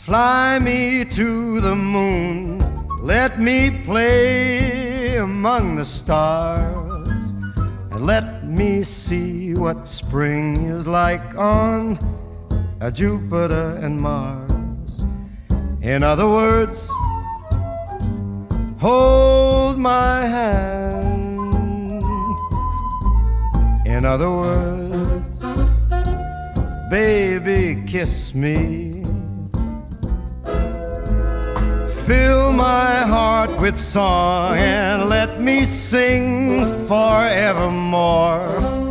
Fly me to the moon, let me play among the stars, and let me see what spring is like on Jupiter and Mars. In other words, hold my hand. In other words, baby, kiss me. Fill my heart with song and let me sing forevermore.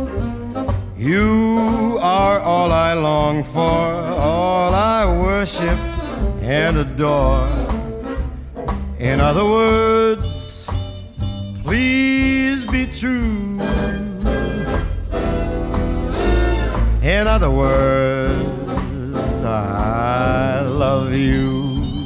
You are all I long for, all I worship and adore. In other words, please be true. In other words, I love you.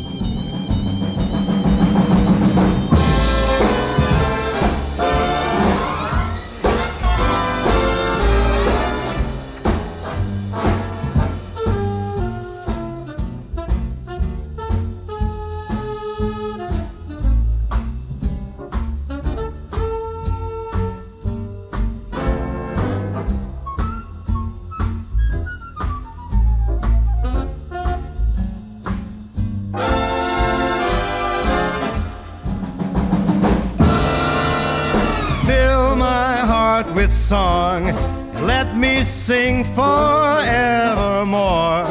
With song, let me sing forevermore.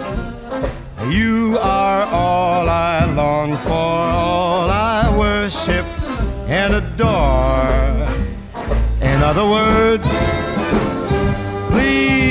You are all I long for, all I worship and adore. In other words, please